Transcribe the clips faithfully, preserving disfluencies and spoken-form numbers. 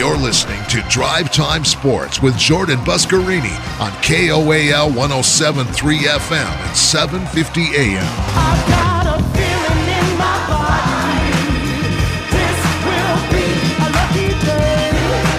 You're listening to Drive Time Sports with Jordan Buscarini on K O A L one oh seven point three F M and seven fifty A M. I've got a feeling in my body. This will be a lucky day.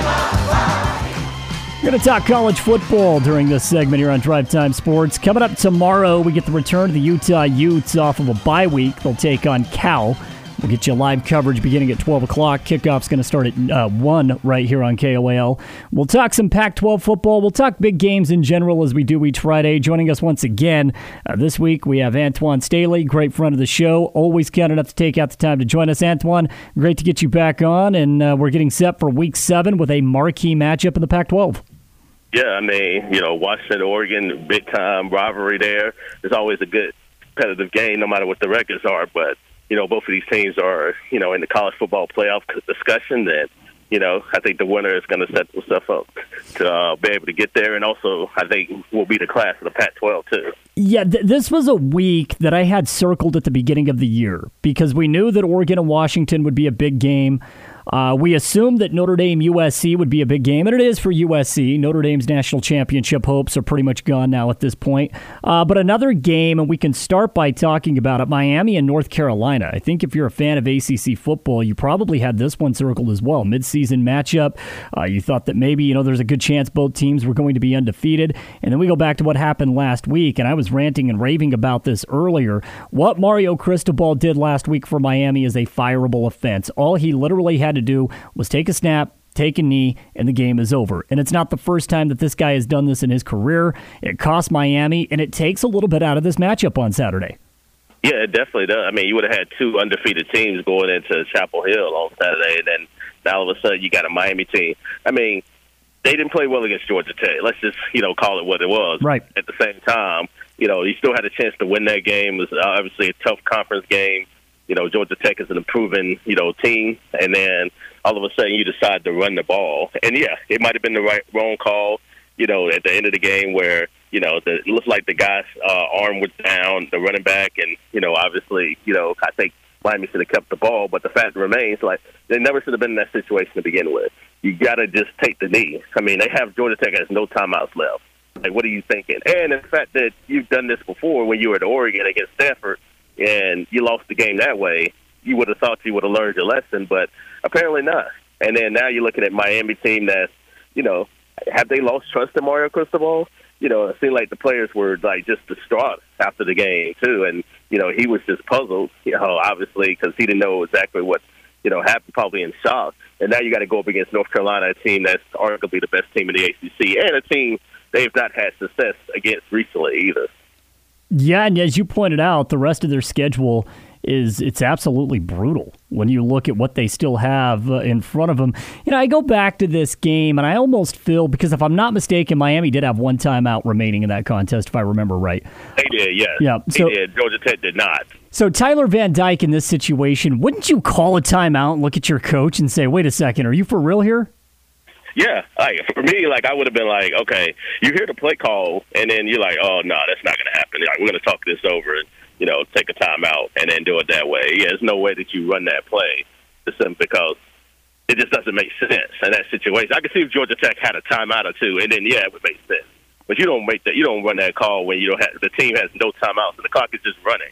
We're going to talk college football during this segment here on Drive Time Sports. Coming up tomorrow, we get the return of the Utah Utes off of a bye week. They'll take on Cal. We'll get you live coverage beginning at twelve o'clock. Kickoff's going to start at uh, one right here on K O A L. We'll talk some Pac twelve football. We'll talk big games in general as we do each Friday. Joining us once again uh, this week, we have Antoine Staley, great friend of the show. Always kind enough to take out the time to join us. Antoine, great to get you back on, and uh, we're getting set for week seven with a marquee matchup in the Pac twelve. Yeah, I mean, you know, Washington, Oregon, big-time rivalry there. It's always a good competitive game no matter what the records are, but you know, both of these teams are, you know, in the college football playoff discussion. And, you know, I think the winner is going to set themselves up to uh, be able to get there. And also, I think will be the class of the Pac twelve, too. Yeah, th- this was a week that I had circled at the beginning of the year because we knew that Oregon and Washington would be a big game. Uh, we assumed that Notre Dame U S C would be a big game, and it is for U S C. Notre Dame's national championship hopes are pretty much gone now at this point. Uh, but another game, and we can start by talking about it, Miami and North Carolina. I think if you're a fan of A C C football, you probably had this one circled as well. Midseason matchup. Uh, you thought that maybe, you know, there's a good chance both teams were going to be undefeated. And then we go back to what happened last week, and I was ranting and raving about this earlier. What Mario Cristobal did last week for Miami is a fireable offense. All he literally had to do was take a snap, take a knee, and the game is over. And it's not the first time that this guy has done this in his career. It cost Miami, and it takes a little bit out of this matchup on Saturday. Yeah, it definitely does. I mean, you would have had two undefeated teams going into Chapel Hill on Saturday, and then now all of a sudden you got a Miami team. I mean, they didn't play well against Georgia Tech. Let's just, you know, call it what it was. Right. At the same time, you know, you still had a chance to win that game. It was obviously a tough conference game. You know, Georgia Tech is an improving, you know, team, and then all of a sudden you decide to run the ball. And, yeah, it might have been the right wrong call, you know, at the end of the game where, you know, the, it looked like the guy's uh, arm was down, the running back, and, you know, obviously, you know, I think Miami should have kept the ball, but the fact remains, like, they never should have been in that situation to begin with. You got to just take the knee. I mean, they have Georgia Tech has no timeouts left. Like, what are you thinking? And the fact that you've done this before when you were at Oregon against Stanford, and you lost the game that way, you would have thought you would have learned your lesson, but apparently not. And then now you're looking at Miami team that's, you know, have they lost trust in Mario Cristobal? You know, it seemed like the players were, like, just distraught after the game, too. And, you know, he was just puzzled, you know, obviously, because he didn't know exactly what, you know, happened, probably in shock. And now you got to go up against North Carolina, a team that's arguably the best team in the A C C, and a team they've not had success against recently either. Yeah, and as you pointed out, the rest of their schedule is it's absolutely brutal when you look at what they still have uh, in front of them. You know, I go back to this game, and I almost feel, because if I'm not mistaken, Miami did have one timeout remaining in that contest, if I remember right. They did, yes. Yeah, so, they did. Georgia Tech did not. So Tyler Van Dyke in this situation, wouldn't you call a timeout and look at your coach and say, wait a second, are you for real here? Yeah, like for me, like I would have been like, okay, you hear the play call, and then you're like, oh no, that's not going to happen. Like we're going to talk this over, and you know, take a timeout and then do it that way. Yeah, there's no way that you run that play, just because it just doesn't make sense in that situation. I can see if Georgia Tech had a timeout or two, and then yeah, it would make sense. But you don't make that, you don't run that call when you don't have the team has no timeouts and the clock is just running.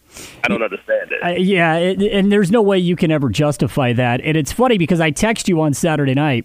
I don't understand it. Uh, yeah, it, and there's no way you can ever justify that. And it's funny because I text you on Saturday night.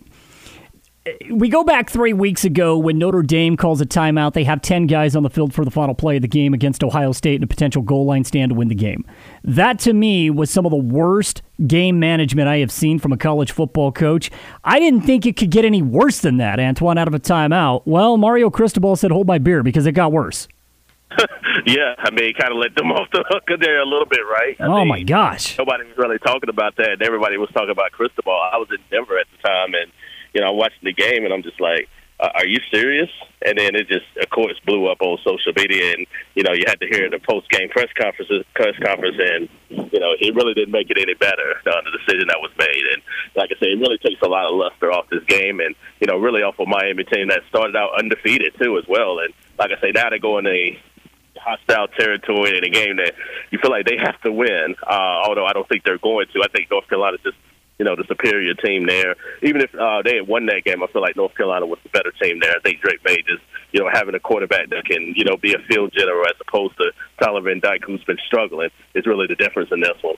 We go back three weeks ago when Notre Dame calls a timeout. They have ten guys on the field for the final play of the game against Ohio State in a potential goal line stand to win the game. That, to me, was some of the worst game management I have seen from a college football coach. I didn't think it could get any worse than that, Antoine, out of a timeout. Well, Mario Cristobal said, hold my beer, because it got worse. Yeah, I mean, kind of let them off the hook there a little bit, right? I oh, mean, my gosh. Nobody was really talking about that. Everybody was talking about Cristobal. I was in Denver at the time, and you know, I'm watching the game, and I'm just like, uh, are you serious? And then it just, of course, blew up on social media, and, you know, you had to hear the post-game press conference, press conference, and, you know, it really didn't make it any better, uh, the decision that was made. And, like I said, it really takes a lot of luster off this game, and, you know, really off a Miami team that started out undefeated, too, as well. And, like I say, now they go in a hostile territory in a game that you feel like they have to win, uh, although I don't think they're going to. I think North Carolina just you know, the superior team there. Even if uh, they had won that game, I feel like North Carolina was the better team there. I think Drake May just, you know, having a quarterback that can, you know, be a field general as opposed to Tyler Van Dyke, who's been struggling, is really the difference in this one.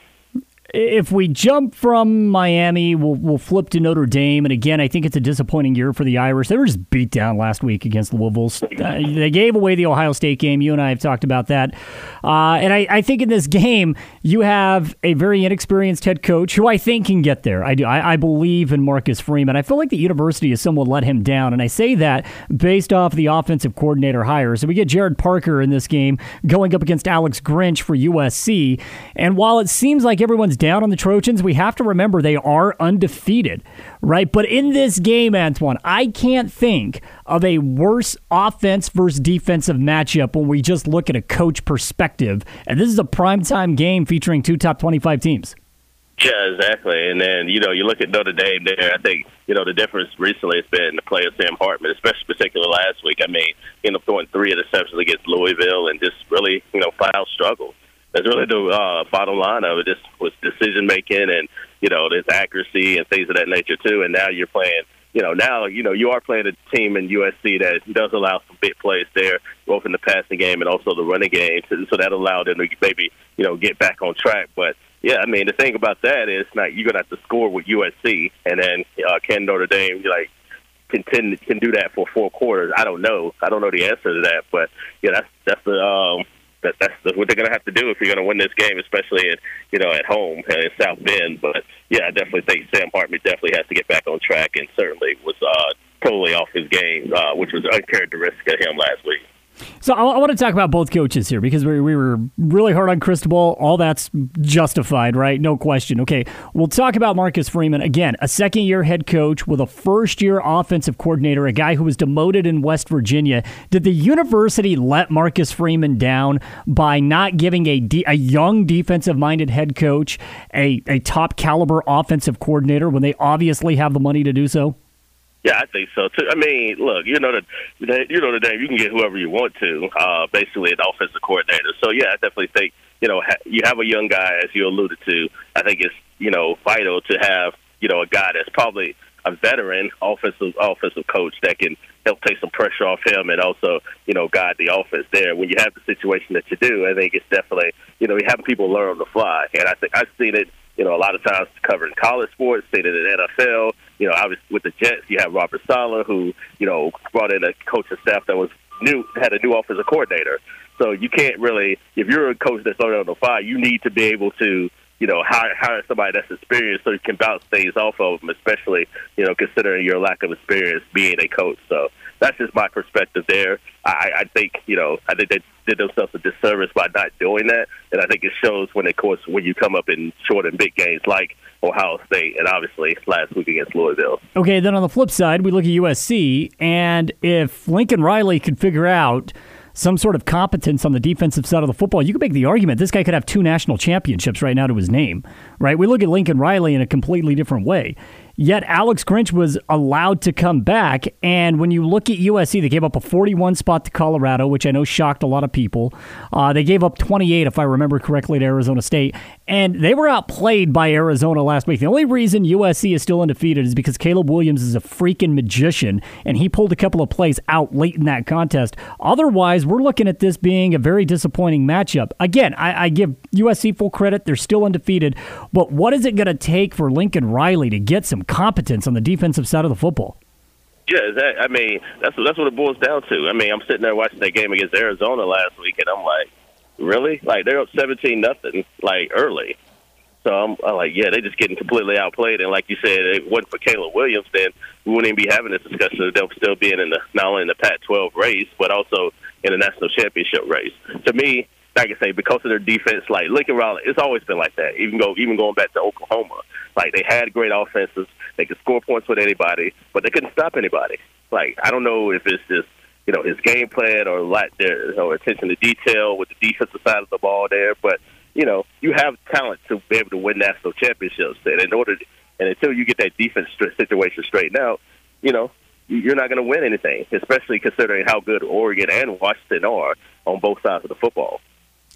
If we jump from Miami, we'll, we'll flip to Notre Dame. And again, I think it's a disappointing year for the Irish. They were just beat down last week against Louisville. Uh, they gave away the Ohio State game. You and I have talked about that. Uh, and I, I think in this game, you have a very inexperienced head coach who I think can get there. I do. I, I believe in Marcus Freeman. I feel like the university has somewhat let him down. And I say that based off the offensive coordinator hire. So we get Jared Parker in this game going up against Alex Grinch for U S C. And while it seems like everyone's down on the Trojans, we have to remember they are undefeated, right? But in this game, Antoine, I can't think of a worse offense versus defensive matchup when we just look at a coach perspective. And this is a primetime game featuring two top twenty-five teams. Yeah, exactly. And then, you know, you look at Notre Dame there, I think, you know, the difference recently has been the play of Sam Hartman, especially particularly last week. I mean, he ended up throwing three interceptions against Louisville and just really, you know, flat out struggled. That's really the uh, bottom line of it. Just was decision making and, you know, there's accuracy and things of that nature too. And now you're playing, you know, now, you know, you are playing a team in U S C that does allow some big plays there, both in the passing game and also the running game. So, so that allowed them to maybe, you know, get back on track. But yeah, I mean, the thing about that is not you're gonna have to score with U S C, and then uh, can Notre Dame like can can can do that for four quarters? I don't know. I don't know the answer to that, but yeah, that's that's the. Um, That, that's what they're going to have to do if you're going to win this game, especially at, you know, at home in South Bend. But, yeah, I definitely think Sam Hartman definitely has to get back on track and certainly was uh, totally off his game, uh, which was uncharacteristic of him last week. So I, I want to talk about both coaches here because we, we were really hard on Cristobal. All that's justified, right? No question. Okay, we'll talk about Marcus Freeman. Again, a second-year head coach with a first-year offensive coordinator, a guy who was demoted in West Virginia. Did the university let Marcus Freeman down by not giving a, de- a young defensive-minded head coach a, a top-caliber offensive coordinator when they obviously have the money to do so? Yeah, I think so too. I mean, look, you know the you know the day you can get whoever you want to, uh, basically an offensive coordinator. So yeah, I definitely think you know ha- you have a young guy, as you alluded to. I think it's you know vital to have you know a guy that's probably a veteran offensive offensive coach that can help take some pressure off him and also you know guide the offense there. When you have the situation that you do, I think it's definitely you know you have people learn on the fly, and I think I've seen it. You know, a lot of times covering college sports, seen it in N F L. You know, obviously with the Jets, you have Robert Saleh, who, you know, brought in a coaching staff that was new, had a new offensive coordinator. So you can't really, if you're a coach that's learning on the fly, you need to be able to, you know, hire, hire somebody that's experienced so you can bounce things off of them, especially, you know, considering your lack of experience being a coach. So that's just my perspective there. I, I think, you know, I think they did themselves a disservice by not doing that. And I think it shows when, of course, when you come up in short and big games like Ohio State and obviously last week against Louisville. Okay, then on the flip side, we look at U S C, and if Lincoln Riley could figure out some sort of competence on the defensive side of the football, you could make the argument this guy could have two national championships right now to his name, right? We look at Lincoln Riley in a completely different way. Yet Alex Grinch was allowed to come back, and when you look at U S C, they gave up a forty-one spot to Colorado, which I know shocked a lot of people. Uh, they gave up twenty-eight, if I remember correctly, to Arizona State, and they were outplayed by Arizona last week. The only reason U S C is still undefeated is because Caleb Williams is a freaking magician, and he pulled a couple of plays out late in that contest. Otherwise, we're looking at this being a very disappointing matchup. Again, I, I give U S C full credit. They're still undefeated, but what is it going to take for Lincoln Riley to get some competence on the defensive side of the football? Yeah, that, I mean, that's that's what it boils down to. I mean, I'm sitting there watching that game against Arizona last week, and I'm like, really? Like, they're up seventeen nothing, like, early. So I'm, I'm like, yeah, they're just getting completely outplayed. And like you said, if it wasn't for Caleb Williams, then we wouldn't even be having this discussion. They'll still be in the, not only in the Pac twelve race, but also in the national championship race. To me, like I say, because of their defense, like Lincoln Riley, it's always been like that. Even go, even going back to Oklahoma, like they had great offenses, they could score points with anybody, but they couldn't stop anybody. Like I don't know if it's just you know his game plan or lack there or attention to detail with the defensive side of the ball there, but you know you have talent to be able to win national championships, and in order, to, and until you get that defense situation straightened out, you know you're not going to win anything, especially considering how good Oregon and Washington are on both sides of the football.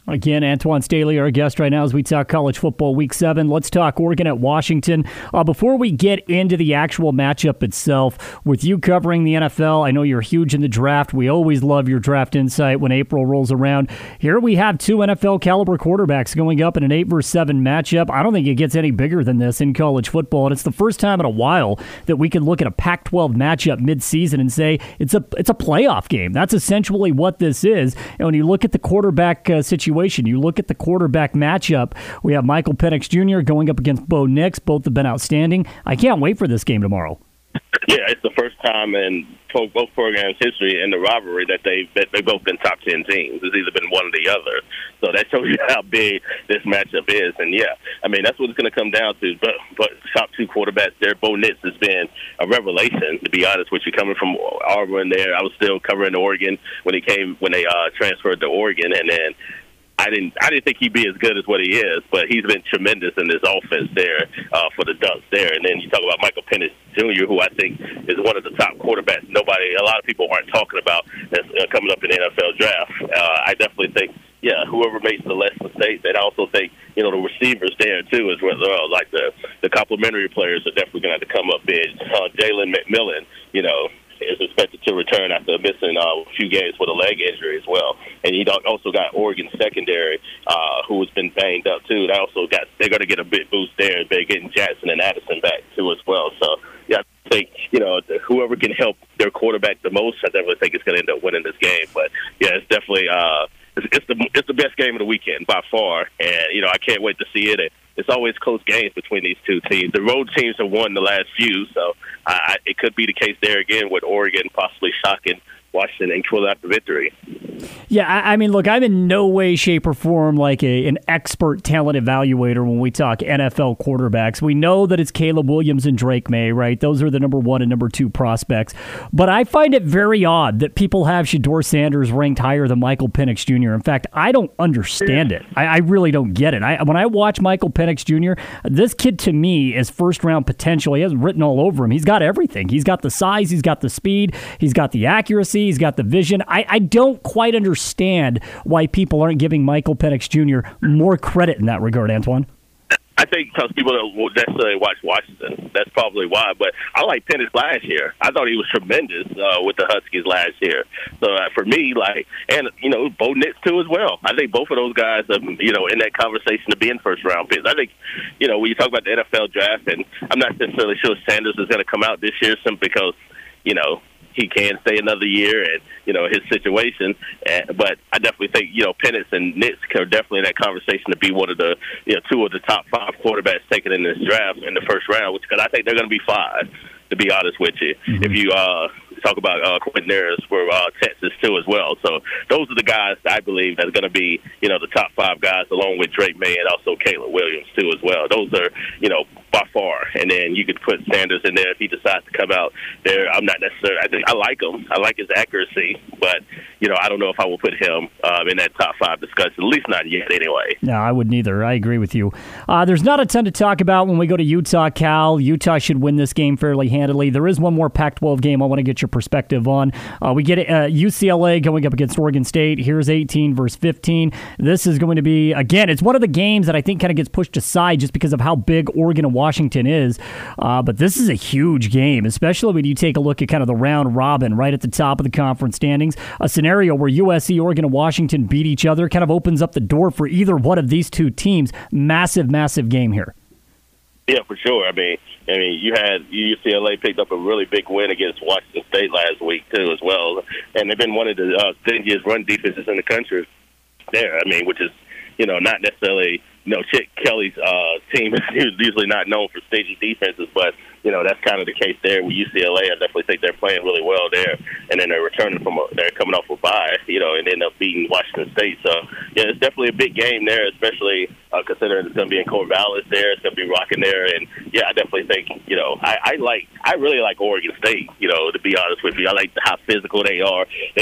Again, Antoine Staley, our guest right now as we talk college football week seven. Let's talk Oregon at Washington. Uh, before we get into the actual matchup itself, with you covering the N F L, I know you're huge in the draft. We always love your draft insight when April rolls around. Here we have two N F L caliber quarterbacks going up in an eight versus seven matchup. I don't think it gets any bigger than this in college football, and it's the first time in a while that we can look at a Pac twelve matchup midseason and say it's a it's a playoff game. That's essentially what this is. And when you look at the quarterback uh, situation, You look at the quarterback matchup. We have Michael Penix Junior going up against Bo Nix. Both have been outstanding. I can't wait for this game tomorrow. Yeah, it's the first time in both programs' history in the rivalry that they've that they've both been top ten teams. It's either been one or the other. So that shows you how big this matchup is. And yeah, I mean that's what it's going to come down to. But but top two quarterbacks there. Bo Nix has been a revelation, to be honest with you. Coming from Auburn, there, I was still covering Oregon when he came when they uh, transferred to Oregon, and then. I didn't. I didn't think he'd be as good as what he is, but he's been tremendous in this offense there uh, for the Ducks there. And then you talk about Michael Penix Junior, who I think is one of the top quarterbacks. Nobody, a lot of people aren't talking about that's uh, coming up in the N F L draft. Uh, I definitely think, yeah, whoever makes the less mistakes. And I also think, you know, the receivers there too, as well, uh, like the the complementary players are definitely going to have to come up big. Uh, Jalen McMillan, you know. Is expected to return after missing uh, a few games with a leg injury as well, and you also got Oregon secondary, uh, who has been banged up too. They also got they're going to get a big boost there. They're getting Jackson and Addison back too as well. So yeah, I think you know whoever can help their quarterback the most, I definitely think it's going to end up winning this game. But yeah, it's definitely uh, it's, it's the it's the best game of the weekend by far, and you know I can't wait to see it. It's always close games between these two teams. The road teams have won the last few, so uh, it could be the case there again with Oregon possibly shocking Washington and pull out the victory. Yeah, I, I mean, look, I'm in no way, shape, or form like a, an expert talent evaluator when we talk N F L quarterbacks. We know that it's Caleb Williams and Drake May, right? Those are the number one and number two prospects. But I find it very odd that people have Shedeur Sanders ranked higher than Michael Penix Junior In fact, I don't understand it. I, I really don't get it. I, when I watch Michael Penix Junior, this kid to me is first-round potential. He has written all over him. He's got everything. He's got the size. He's got the speed. He's got the accuracy. He's got the vision. I, I don't quite understand why people aren't giving Michael Penix Junior more credit in that regard, Antoine. I think because people don't necessarily watch Washington. That's probably why. But I like Penix last year. I thought he was tremendous uh, with the Huskies last year. So uh, for me, like, and, you know, Bo Nix too as well. I think both of those guys are, you know, in that conversation to be in first-round picks. I think, you know, when you talk about the N F L draft, and I'm not necessarily sure Sanders is going to come out this year simply because, you know, he can stay another year and, you know, his situation. Uh, but I definitely think, you know, Penix and Nix are definitely in that conversation to be one of the, you know, two of the top five quarterbacks taken in this draft in the first round, which because I think they're going to be five, to be honest with you. Mm-hmm. If you uh, talk about uh, Quentin Harris for uh, Texas, too, as well. So those are the guys that I believe that are going to be, you know, the top five guys, along with Drake May and also Caleb Williams, too, as well. Those are, you know, by far. And then you could put Sanders in there if he decides to come out there. I'm not necessarily, I think I like him. I like his accuracy, but, you know, I don't know if I will put him um, in that top five discussion, at least not yet anyway. No, I wouldn't either. I agree with you. Uh, there's not a ton to talk about when we go to Utah, Cal. Utah should win this game fairly handily. There is one more Pac twelve game I want to get your perspective on. Uh, we get uh, U C L A going up against Oregon State. Here's eighteen versus fifteen. This is going to be, again, it's one of the games that I think kind of gets pushed aside just because of how big Oregon and Washington is. Uh, but this is a huge game, especially when you take a look at kind of the round robin right at the top of the conference standings. A scenario where U S C, Oregon, and Washington beat each other kind of opens up the door for either one of these two teams. Massive, massive game here. Yeah, for sure. I mean, I mean, you had U C L A picked up a really big win against Washington State last week too, as well, and they've been one of the uh, stingiest run defenses in the country there. I mean, which is, you know, not necessarily, you know, Chip Kelly's uh, team is usually not known for stingy defenses, but, you know, that's kind of the case there with U C L A. I definitely think they're playing really well there, and then they're returning from a, they're coming off a bye, you know, and end up beating Washington State. So, yeah, it's definitely a big game there, especially uh, considering it's going to be in Corvallis there. It's going to be rocking there, and yeah, I definitely think, you know, I, I like, I really like Oregon State. You know, to be honest with you, I like how physical they are. They don't.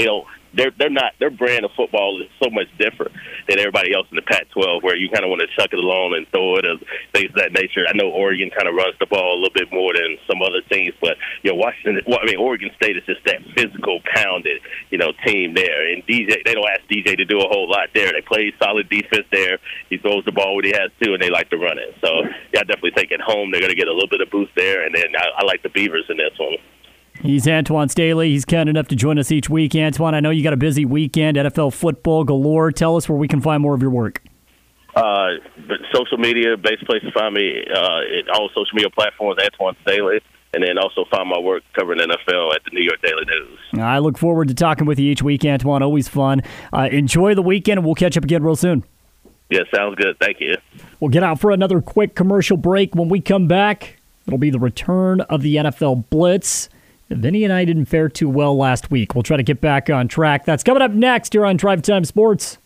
they're they're not their brand of football is so much different than everybody else in the Pac twelve, where you kind of want to chuck it along and throw it, or things of that nature. I know Oregon kind of runs the ball a little bit more than some other teams, but you know, Washington. Well, I mean, Oregon State is just that physical, pounded, you know, team there. And D J, they don't ask D J to do a whole lot there. They play solid defense there. He throws the ball when he has to, and they like to run it. So yeah, I definitely think at home they're going to get a little bit of boost there, and then I, I like the Beavers in this one. He's Antoine Staley. He's kind enough to join us each week. Antoine, I know you got a busy weekend, N F L football galore. Tell us where we can find more of your work. Uh, but social media, best place to find me, uh, at all social media platforms, Antoine Staley, and then also find my work covering N F L at the New York Daily News. I look forward to talking with you each week, Antoine. Always fun. Uh, enjoy the weekend, and we'll catch up again real soon. Yeah, sounds good. Thank you. We'll get out for another quick commercial break. When we come back, it'll be the return of the N F L Blitz. Vinny and I didn't fare too well last week. We'll try to get back on track. That's coming up next here on Drive Time Sports.